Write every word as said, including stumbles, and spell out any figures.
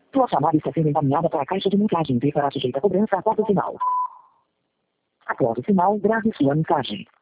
Tua chamada está sendo encaminhada para a caixa de mensagem e será sujeita a cobrança após o sinal. Após o sinal, grave sua mensagem.